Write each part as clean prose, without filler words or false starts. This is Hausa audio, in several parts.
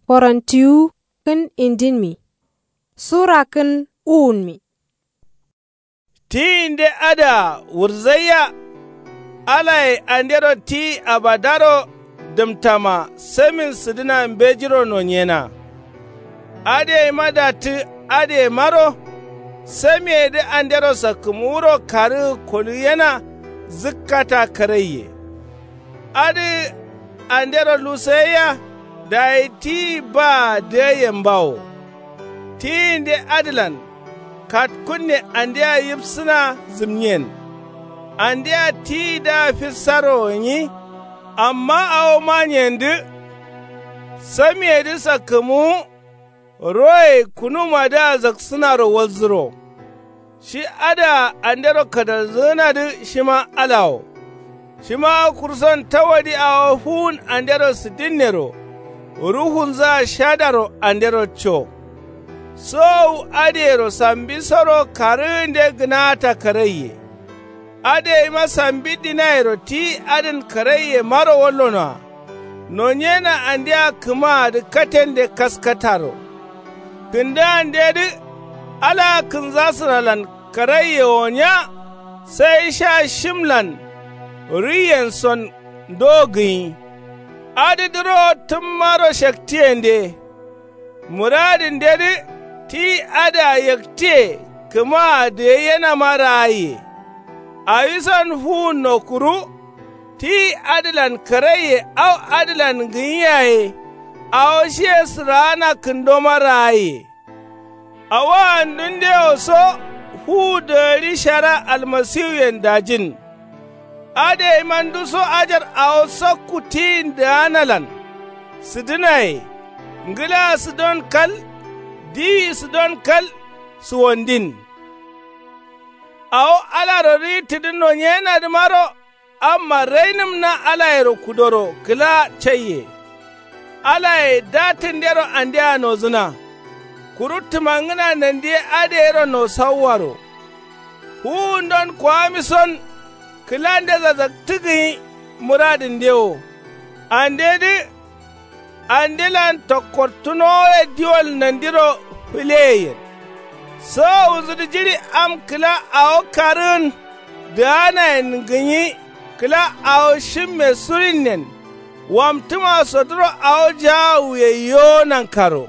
Korintiyu kin indin mi. Sura kin uun mi. Ti inde ada wurzaya alai andero ti abadaro dumtama semin sidina mbejiro nonyena. Ade madati ade maro semi ede andero sakumuro kari koluyena zikkata karaye. Ade andero luseya da ti ba deyen bawo. Ti inde adilan kat kunne andiya yipsina zimyen. Andiya ti da fisaro yi amma awo manyendi sami edi sakamu roye kunuma da zaksinaro walziro. Shi ada andero kadar zina di shima alawo. Shima kurson tawadi a hun andero sidinnero. Ruhun za shadaro andero cho. So adero sambi soro karinde gnata karaye. Ade ma sambi dinairo ti adin karaye maro wallona. Nonyena andia kuma da katende kaskataro. Kinda andedi ala kinzasralan karaye wonya sai sha shimlan riyenson dogi. Adidiro tummaro shaktiende. Muradin dedi ti ada yakte kuma da yana maraye. A yi son hu nokuru ti adilan karaye au adilan ginyaye a oshe sirana kindo maraye. A wa'andun da so hu da rishara almasiyen dajin. Ade mandu so ajar a wasu kutin da analan. Sidinaye, ngila su don kal, di su don kal su wandin. Awo alarori tidino nyena dimaro, amma rainim na alayro kudoro kila chaye. Alaye datin dero andia no zuna. Kurutu mangina nandie adero no sawaro. Hundon kwamison kilande zazaktigi muradin deo. Andilan tokortuno e diol nandiro fileyen. So uzudi jiri am kila ao karun dana en ganyi kila ao shimme surinen wamtuma sodro ao jawu ye yo nankaro.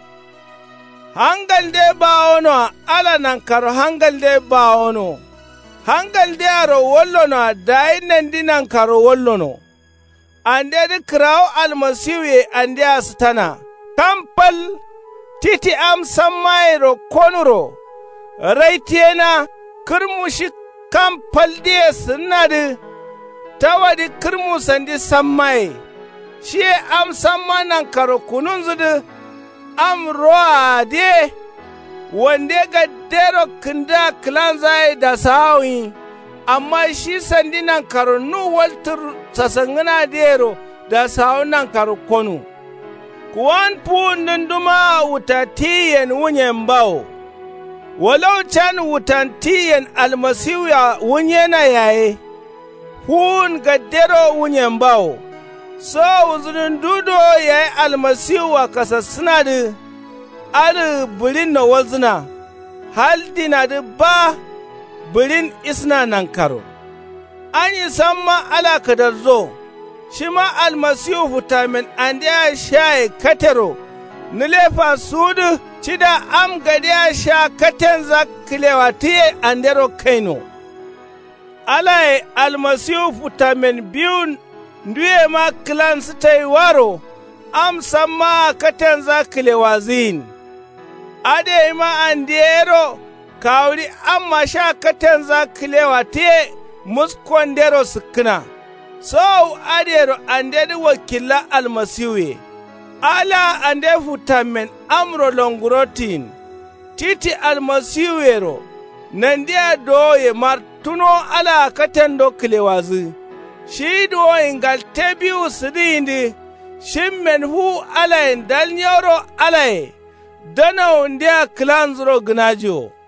Hangal de baono ala nankaro hangal de baono. Hangal de aro wollono dai nandi nankaro wollono. Ande di kraw almasiwe ande astana. Kampal titi am sammairo konuro. Raitiena kirmushi kampal diye sinadi tawadi kirmu sandi sammai. Shi am sammanan karo kunun zudu am roa de wande ga dero kinda klanzai da sawi. Amma shi sandi nan karo nu waltur sasangana dero da sawi nan karo konu. Kuwan pu nunduma utatiyen wunyen bawo. Walau can wutantiyen almasiya wunyena yaye, hun gaddero wunyen bawo, so wuzunin dudo yayi almasiwa kasassuna da ali birin na wazina, haldina da ba birin isna nan karo. An yi samma alaka da zo, shi ma almasiwa vitamin an da shaye katero, nilefa sudu cida am gadiya sha katen zakilewa tiye andero kaino. Alaye almasiyu futamen biyun nduye ma kilan sitai waro am samma katen zakilewa zin. Ade ma andero kawri amma sha katen zakilewa tiye muskondero sikina. So adero andedi wakila almasiwe. Ala ande futamen amro longurotin, titi almasiwero, nandia doye martuno ala katendo kilewazi. Shido ingal tebiu sidindi, shimmen hu ala indal nyoro alae, dana undia klanzro gnajo.